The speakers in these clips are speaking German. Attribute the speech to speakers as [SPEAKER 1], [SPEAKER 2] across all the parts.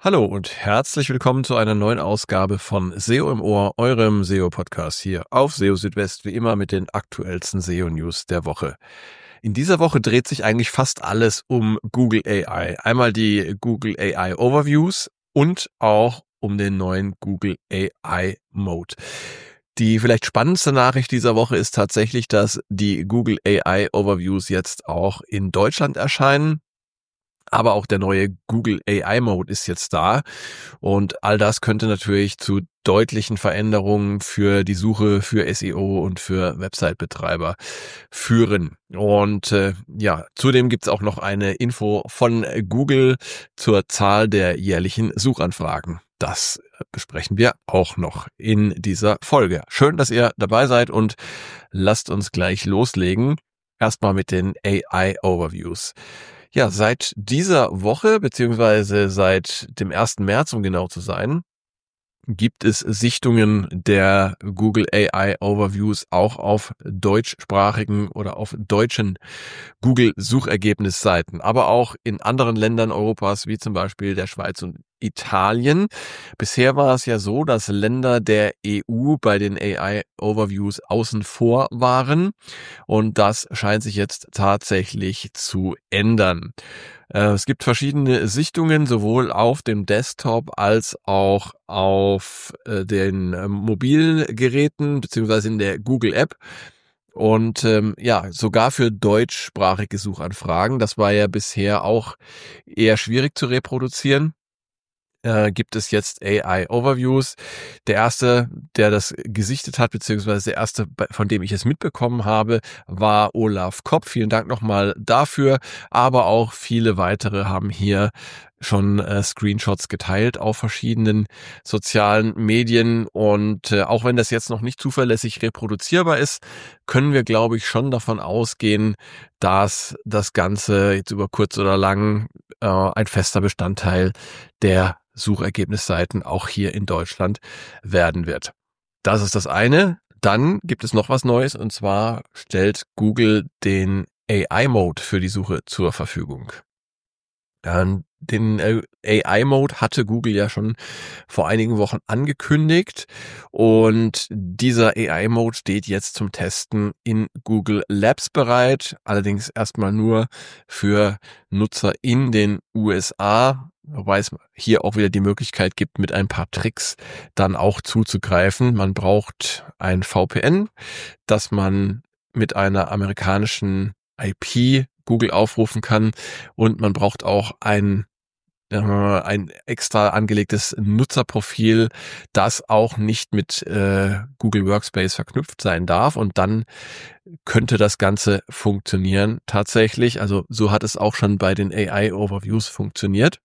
[SPEAKER 1] Hallo und herzlich willkommen zu einer neuen Ausgabe von SEO im Ohr, eurem SEO-Podcast hier auf SEO Südwest, wie immer mit den aktuellsten SEO-News der Woche. In dieser Woche dreht sich eigentlich fast alles um Google AI. Einmal die Google AI Overviews und auch um den neuen Google AI Mode. Die vielleicht spannendste Nachricht dieser Woche ist tatsächlich, dass die Google AI Overviews jetzt auch in Deutschland erscheinen. Aber auch der neue Google AI Mode ist jetzt da und all das könnte natürlich zu deutlichen Veränderungen für die Suche, für SEO und für Website-Betreiber führen. Und zudem gibt's auch noch eine Info von Google zur Zahl der jährlichen Suchanfragen. Das besprechen wir auch noch in dieser Folge. Schön, dass ihr dabei seid und lasst uns gleich loslegen. Erstmal mit den AI Overviews. Ja, seit dieser Woche, beziehungsweise seit dem 1. März, um genau zu sein, gibt es Sichtungen der Google AI Overviews auch auf deutschsprachigen oder auf deutschen Google Suchergebnisseiten, aber auch in anderen Ländern Europas, wie zum Beispiel der Schweiz und Italien. Bisher war es ja so, dass Länder der EU bei den AI Overviews außen vor waren und das scheint sich jetzt tatsächlich zu ändern. Es gibt verschiedene Sichtungen, sowohl auf dem Desktop als auch auf den Mobilgeräten beziehungsweise in der Google App. Und sogar für deutschsprachige Suchanfragen, das war ja bisher auch eher schwierig zu reproduzieren, gibt es jetzt AI Overviews. Der erste, der das gesichtet hat, beziehungsweise der erste, von dem ich es mitbekommen habe, war Olaf Kopp. Vielen Dank nochmal dafür. Aber auch viele weitere haben hier schon Screenshots geteilt auf verschiedenen sozialen Medien. Und auch wenn das jetzt noch nicht zuverlässig reproduzierbar ist, können wir, glaube ich, schon davon ausgehen, dass das Ganze jetzt über kurz oder lang ein fester Bestandteil der Suchergebnisseiten auch hier in Deutschland werden wird. Das ist das eine. Dann gibt es noch was Neues und zwar stellt Google den AI-Mode für die Suche zur Verfügung. Den AI-Mode hatte Google ja schon vor einigen Wochen angekündigt und dieser AI-Mode steht jetzt zum Testen in Google Labs bereit, allerdings erstmal nur für Nutzer in den USA, wobei es hier auch wieder die Möglichkeit gibt, mit ein paar Tricks dann auch zuzugreifen. Man braucht ein VPN, das man mit einer amerikanischen IP Google aufrufen kann und man braucht auch ein extra angelegtes Nutzerprofil, das auch nicht mit Google Workspace verknüpft sein darf und dann könnte das Ganze funktionieren tatsächlich. Also so hat es auch schon bei den AI Overviews funktioniert.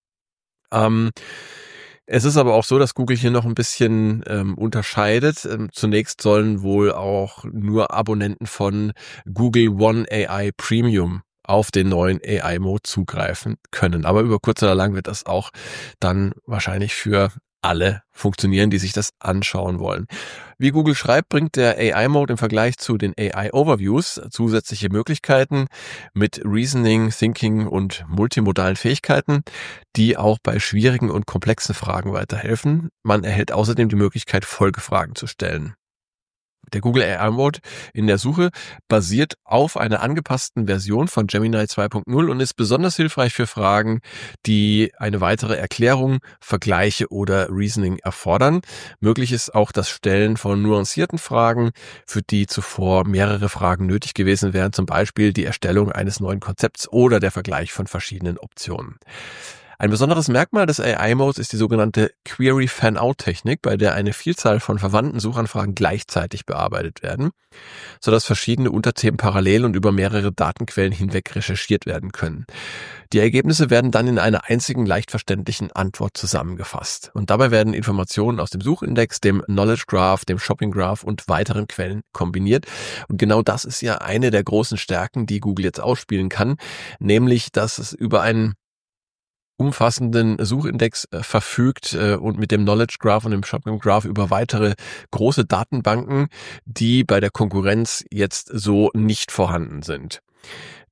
[SPEAKER 1] Es ist aber auch so, dass Google hier noch ein bisschen unterscheidet. Zunächst sollen wohl auch nur Abonnenten von Google One AI Premium auf den neuen AI-Mode zugreifen können. Aber über kurz oder lang wird das auch dann wahrscheinlich für alle funktionieren, die sich das anschauen wollen. Wie Google schreibt, bringt der AI-Mode im Vergleich zu den AI-Overviews zusätzliche Möglichkeiten mit Reasoning, Thinking und multimodalen Fähigkeiten, die auch bei schwierigen und komplexen Fragen weiterhelfen. Man erhält außerdem die Möglichkeit, Folgefragen zu stellen. Der Google AI Mode in der Suche basiert auf einer angepassten Version von Gemini 2.0 und ist besonders hilfreich für Fragen, die eine weitere Erklärung, Vergleiche oder Reasoning erfordern. Möglich ist auch das Stellen von nuancierten Fragen, für die zuvor mehrere Fragen nötig gewesen wären, zum Beispiel die Erstellung eines neuen Konzepts oder der Vergleich von verschiedenen Optionen. Ein besonderes Merkmal des AI-Modes ist die sogenannte Query-Fan-Out-Technik, bei der eine Vielzahl von verwandten Suchanfragen gleichzeitig bearbeitet werden, sodass verschiedene Unterthemen parallel und über mehrere Datenquellen hinweg recherchiert werden können. Die Ergebnisse werden dann in einer einzigen, leicht verständlichen Antwort zusammengefasst. Und dabei werden Informationen aus dem Suchindex, dem Knowledge Graph, dem Shopping Graph und weiteren Quellen kombiniert. Und genau das ist ja eine der großen Stärken, die Google jetzt ausspielen kann, nämlich, dass es über einen umfassenden Suchindex verfügt und mit dem Knowledge Graph und dem Shopping Graph über weitere große Datenbanken, die bei der Konkurrenz jetzt so nicht vorhanden sind.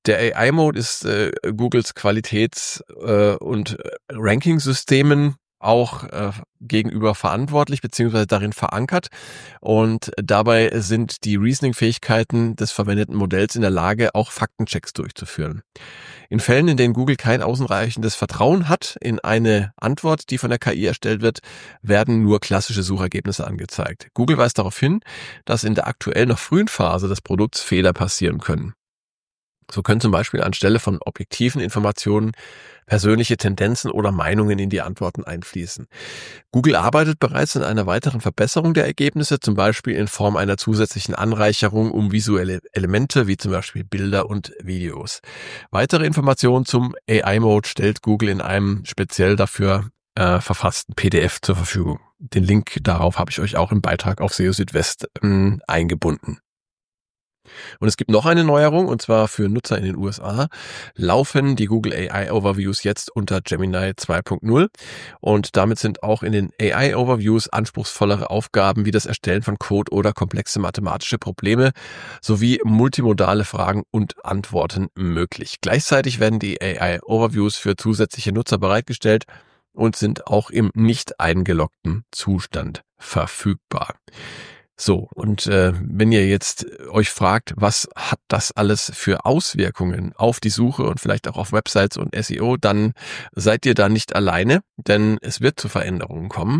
[SPEAKER 1] Der AI-Mode ist Googles Qualitäts- und Ranking-Systemen auch gegenüber verantwortlich beziehungsweise darin verankert, und dabei sind die Reasoning-Fähigkeiten des verwendeten Modells in der Lage, auch Faktenchecks durchzuführen. In Fällen, in denen Google kein ausreichendes Vertrauen hat in eine Antwort, die von der KI erstellt wird, werden nur klassische Suchergebnisse angezeigt. Google weist darauf hin, dass in der aktuell noch frühen Phase des Produkts Fehler passieren können. So können zum Beispiel anstelle von objektiven Informationen persönliche Tendenzen oder Meinungen in die Antworten einfließen. Google arbeitet bereits an einer weiteren Verbesserung der Ergebnisse, zum Beispiel in Form einer zusätzlichen Anreicherung um visuelle Elemente, wie zum Beispiel Bilder und Videos. Weitere Informationen zum AI-Mode stellt Google in einem speziell dafür verfassten PDF zur Verfügung. Den Link darauf habe ich euch auch im Beitrag auf SEO Südwest eingebunden. Und es gibt noch eine Neuerung, und zwar für Nutzer in den USA laufen die Google AI Overviews jetzt unter Gemini 2.0, und damit sind auch in den AI Overviews anspruchsvollere Aufgaben wie das Erstellen von Code oder komplexe mathematische Probleme sowie multimodale Fragen und Antworten möglich. Gleichzeitig werden die AI Overviews für zusätzliche Nutzer bereitgestellt und sind auch im nicht eingeloggten Zustand verfügbar. So, und wenn ihr jetzt euch fragt, was hat das alles für Auswirkungen auf die Suche und vielleicht auch auf Websites und SEO, dann seid ihr da nicht alleine, denn es wird zu Veränderungen kommen.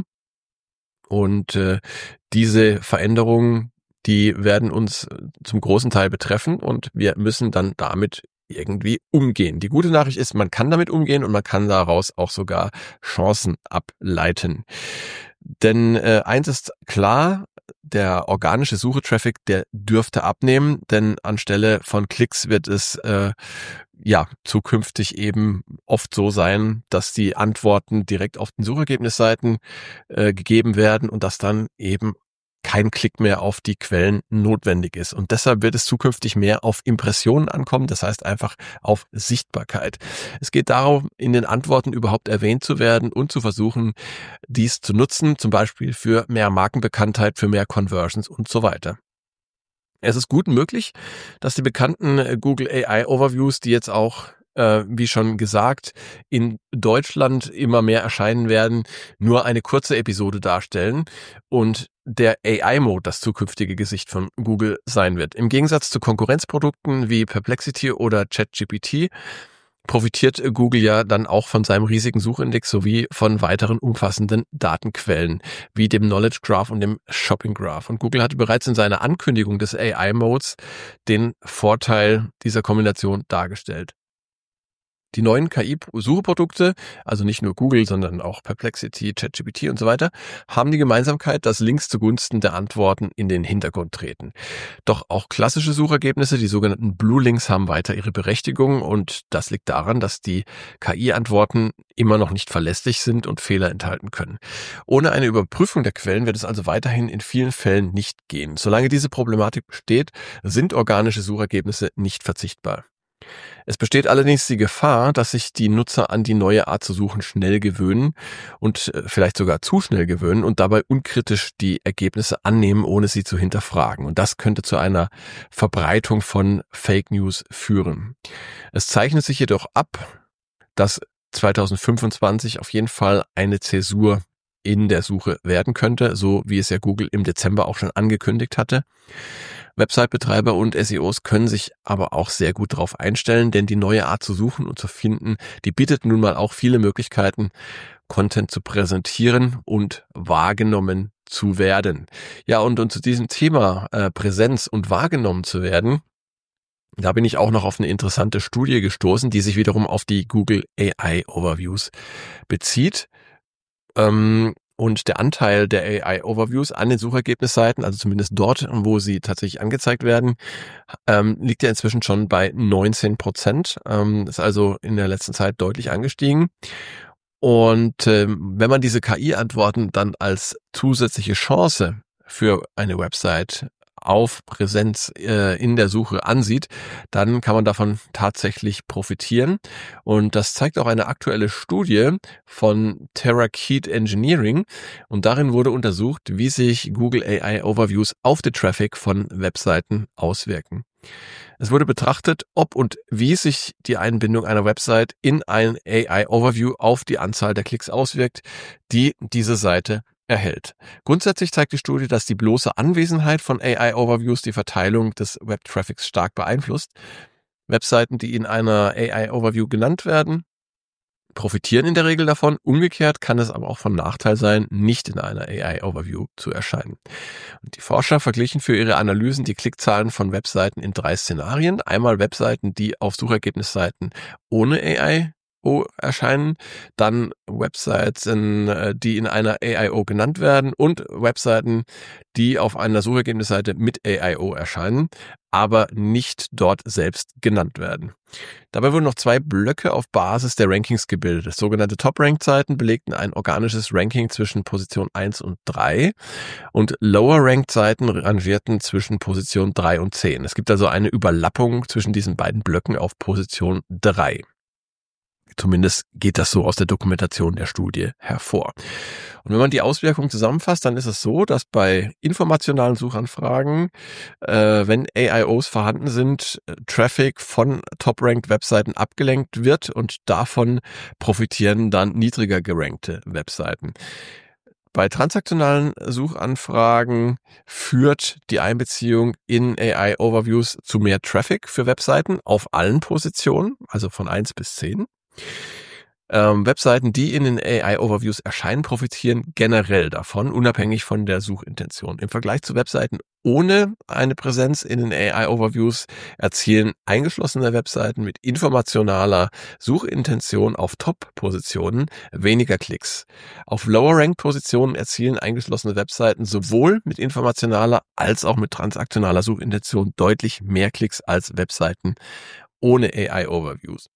[SPEAKER 1] Und diese Veränderungen, die werden uns zum großen Teil betreffen, und wir müssen dann damit irgendwie umgehen. Die gute Nachricht ist, man kann damit umgehen und man kann daraus auch sogar Chancen ableiten. Denn eins ist klar: Der organische Suchetraffic, der dürfte abnehmen, denn anstelle von Klicks wird es zukünftig eben oft so sein, dass die Antworten direkt auf den Suchergebnisseiten gegeben werden und dass dann eben kein Klick mehr auf die Quellen notwendig ist. Und deshalb wird es zukünftig mehr auf Impressionen ankommen, das heißt einfach auf Sichtbarkeit. Es geht darum, in den Antworten überhaupt erwähnt zu werden und zu versuchen, dies zu nutzen, zum Beispiel für mehr Markenbekanntheit, für mehr Conversions und so weiter. Es ist gut möglich, dass die bekannten Google AI Overviews, die jetzt auch wie schon gesagt, in Deutschland immer mehr erscheinen werden, nur eine kurze Episode darstellen und der AI-Mode das zukünftige Gesicht von Google sein wird. Im Gegensatz zu Konkurrenzprodukten wie Perplexity oder ChatGPT profitiert Google ja dann auch von seinem riesigen Suchindex sowie von weiteren umfassenden Datenquellen wie dem Knowledge Graph und dem Shopping Graph. Und Google hatte bereits in seiner Ankündigung des AI-Modes den Vorteil dieser Kombination dargestellt. Die neuen KI-Suchprodukte, also nicht nur Google, sondern auch Perplexity, ChatGPT und so weiter, haben die Gemeinsamkeit, dass Links zugunsten der Antworten in den Hintergrund treten. Doch auch klassische Suchergebnisse, die sogenannten Blue Links, haben weiter ihre Berechtigung, und das liegt daran, dass die KI-Antworten immer noch nicht verlässlich sind und Fehler enthalten können. Ohne eine Überprüfung der Quellen wird es also weiterhin in vielen Fällen nicht gehen. Solange diese Problematik besteht, sind organische Suchergebnisse nicht verzichtbar. Es besteht allerdings die Gefahr, dass sich die Nutzer an die neue Art zu suchen schnell gewöhnen und vielleicht sogar zu schnell gewöhnen und dabei unkritisch die Ergebnisse annehmen, ohne sie zu hinterfragen. Und das könnte zu einer Verbreitung von Fake News führen. Es zeichnet sich jedoch ab, dass 2025 auf jeden Fall eine Zäsur in der Suche werden könnte, so wie es ja Google im Dezember auch schon angekündigt hatte. Website-Betreiber und SEOs können sich aber auch sehr gut darauf einstellen, denn die neue Art zu suchen und zu finden, die bietet nun mal auch viele Möglichkeiten, Content zu präsentieren und wahrgenommen zu werden. Ja, und zu diesem Thema Präsenz und wahrgenommen zu werden, da bin ich auch noch auf eine interessante Studie gestoßen, die sich wiederum auf die Google AI Overviews bezieht. Und der Anteil der AI Overviews an den Suchergebnisseiten, also zumindest dort, wo sie tatsächlich angezeigt werden, liegt ja inzwischen schon bei 19%. Ist also in der letzten Zeit deutlich angestiegen. Und wenn man diese KI-Antworten dann als zusätzliche Chance für eine Website auf Präsenz in der Suche ansieht, dann kann man davon tatsächlich profitieren. Und das zeigt auch eine aktuelle Studie von Terrakeet Engineering. Und darin wurde untersucht, wie sich Google AI Overviews auf den Traffic von Webseiten auswirken. Es wurde betrachtet, ob und wie sich die Einbindung einer Website in ein AI-Overview auf die Anzahl der Klicks auswirkt, die diese Seite erhält. Grundsätzlich zeigt die Studie, dass die bloße Anwesenheit von AI-Overviews die Verteilung des Web-Traffics stark beeinflusst. Webseiten, die in einer AI-Overview genannt werden, profitieren in der Regel davon. Umgekehrt kann es aber auch von Nachteil sein, nicht in einer AI-Overview zu erscheinen. Und die Forscher verglichen für ihre Analysen die Klickzahlen von Webseiten in 3 Szenarien. Einmal Webseiten, die auf Suchergebnisseiten ohne AI erscheinen, dann Webseiten, die in einer AIO genannt werden und Webseiten, die auf einer Suchergebnisseite mit AIO erscheinen, aber nicht dort selbst genannt werden. Dabei wurden noch 2 Blöcke auf Basis der Rankings gebildet. Sogenannte Top-Ranked-Seiten belegten ein organisches Ranking zwischen Position 1 und 3 und Lower-Ranked-Seiten rangierten zwischen Position 3 und 10. Es gibt also eine Überlappung zwischen diesen beiden Blöcken auf Position 3. Zumindest geht das so aus der Dokumentation der Studie hervor. Und wenn man die Auswirkungen zusammenfasst, dann ist es so, dass bei informationalen Suchanfragen, wenn AIOs vorhanden sind, Traffic von Top-Ranked-Webseiten abgelenkt wird und davon profitieren dann niedriger gerankte Webseiten. Bei transaktionalen Suchanfragen führt die Einbeziehung in AI-Overviews zu mehr Traffic für Webseiten auf allen Positionen, also von 1 bis 10. Webseiten, die in den AI-Overviews erscheinen, profitieren generell davon, unabhängig von der Suchintention. Im Vergleich zu Webseiten ohne eine Präsenz in den AI-Overviews erzielen eingeschlossene Webseiten mit informationaler Suchintention auf Top-Positionen weniger Klicks. Auf Lower-Ranked-Positionen erzielen eingeschlossene Webseiten sowohl mit informationaler als auch mit transaktionaler Suchintention deutlich mehr Klicks als Webseiten ohne AI-Overviews.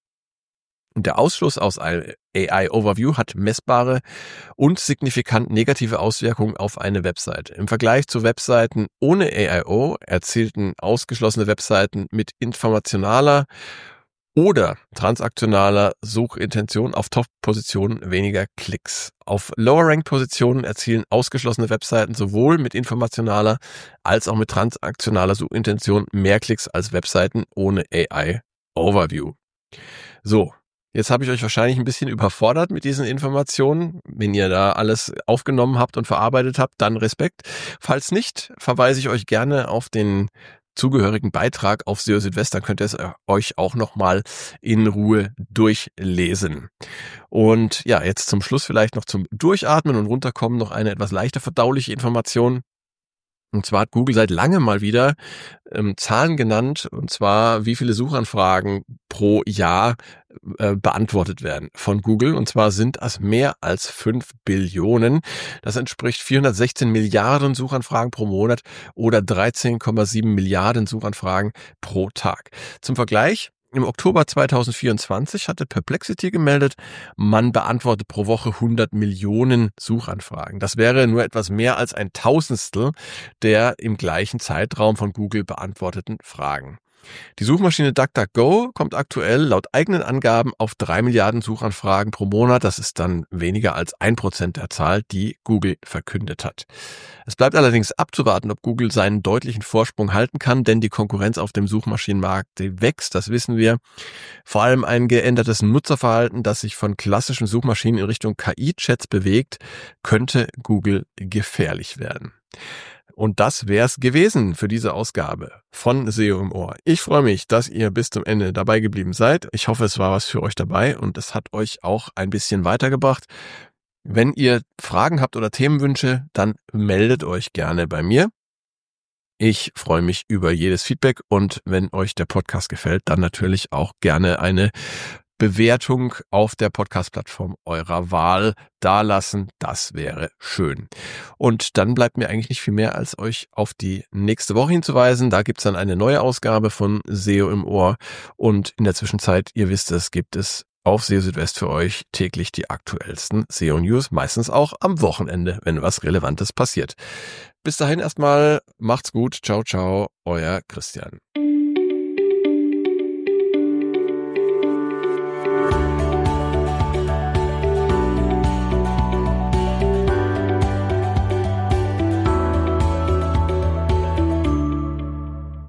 [SPEAKER 1] Und der Ausschluss aus einem AI-Overview hat messbare und signifikant negative Auswirkungen auf eine Website. Im Vergleich zu Webseiten ohne AIO erzielten ausgeschlossene Webseiten mit informationaler oder transaktionaler Suchintention auf Top-Positionen weniger Klicks. Auf Lower-Ranked-Positionen erzielen ausgeschlossene Webseiten sowohl mit informationaler als auch mit transaktionaler Suchintention mehr Klicks als Webseiten ohne AI-Overview. So. Jetzt habe ich euch wahrscheinlich ein bisschen überfordert mit diesen Informationen. Wenn ihr da alles aufgenommen habt und verarbeitet habt, dann Respekt. Falls nicht, verweise ich euch gerne auf den zugehörigen Beitrag auf SEO Südwest. Dann könnt ihr es euch auch nochmal in Ruhe durchlesen. Und ja, jetzt zum Schluss vielleicht noch zum Durchatmen und Runterkommen noch eine etwas leichter verdauliche Information. Und zwar hat Google seit langem mal wieder Zahlen genannt, und zwar wie viele Suchanfragen pro Jahr beantwortet werden von Google. Und zwar sind es mehr als 5 Billionen. Das entspricht 416 Milliarden Suchanfragen pro Monat oder 13,7 Milliarden Suchanfragen pro Tag. Zum Vergleich: Im Oktober 2024 hatte Perplexity gemeldet, man beantwortet pro Woche 100 Millionen Suchanfragen. Das wäre nur etwas mehr als 1/1000 der im gleichen Zeitraum von Google beantworteten Fragen. Die Suchmaschine DuckDuckGo kommt aktuell laut eigenen Angaben auf 3 Milliarden Suchanfragen pro Monat. Das ist dann weniger als 1% der Zahl, die Google verkündet hat. Es bleibt allerdings abzuwarten, ob Google seinen deutlichen Vorsprung halten kann, denn die Konkurrenz auf dem Suchmaschinenmarkt wächst, das wissen wir. Vor allem ein geändertes Nutzerverhalten, das sich von klassischen Suchmaschinen in Richtung KI-Chats bewegt, könnte Google gefährlich werden. Und das wär's gewesen für diese Ausgabe von SEO im Ohr. Ich freue mich, dass ihr bis zum Ende dabei geblieben seid. Ich hoffe, es war was für euch dabei und es hat euch auch ein bisschen weitergebracht. Wenn ihr Fragen habt oder Themenwünsche, dann meldet euch gerne bei mir. Ich freue mich über jedes Feedback und wenn euch der Podcast gefällt, dann natürlich auch gerne eine Bewertung auf der Podcast-Plattform eurer Wahl dalassen. Das wäre schön. Und dann bleibt mir eigentlich nicht viel mehr, als euch auf die nächste Woche hinzuweisen. Da gibt's dann eine neue Ausgabe von SEO im Ohr. Und in der Zwischenzeit, ihr wisst es, gibt es auf SEO Südwest für euch täglich die aktuellsten SEO-News, meistens auch am Wochenende, wenn was Relevantes passiert. Bis dahin erstmal, macht's gut, ciao, ciao, euer Christian.